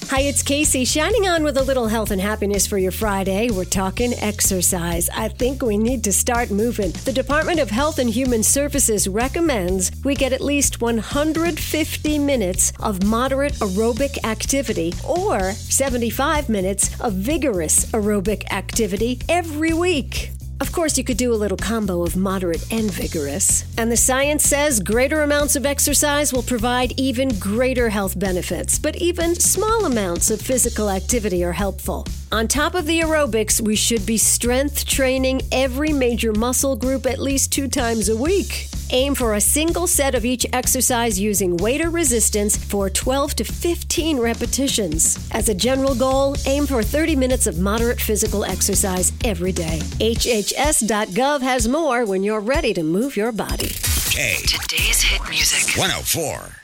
Hi, it's Casey, shining on with a little health and happiness for your Friday. We're talking exercise. I think we need to start moving. The Department of Health and Human Services recommends we get at least 150 minutes of moderate aerobic activity or 75 minutes of vigorous aerobic activity every week. Of course, you could do a little combo of moderate and vigorous. And the science says greater amounts of exercise will provide even greater health benefits, but even small amounts of physical activity are helpful. On top of the aerobics, we should be strength training every major muscle group at least 2 times a week. Aim for a single set of each exercise using weight or resistance for 12 to 15 repetitions. As a general goal, aim for 30 minutes of moderate physical exercise every day. HHS.gov has more when you're ready to move your body. Today's hit music. 104.